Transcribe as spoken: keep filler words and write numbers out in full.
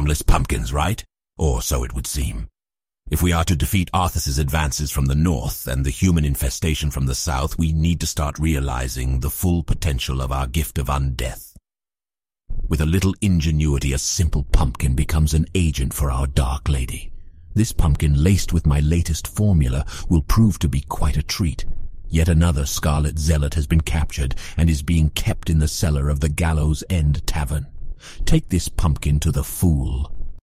harmless pumpkins, right? Or so it would seem. If we are to defeat Arthas's advances from the north and the human infestation from the south, we need to start realizing the full potential of our gift of undeath. With a little ingenuity, a simple pumpkin becomes an agent for our Dark Lady. This pumpkin, laced with my latest formula, will prove to be quite a treat. Yet another Scarlet Zealot has been captured and is being kept in the cellar of the Gallows End Tavern. Take this pumpkin to the Fool.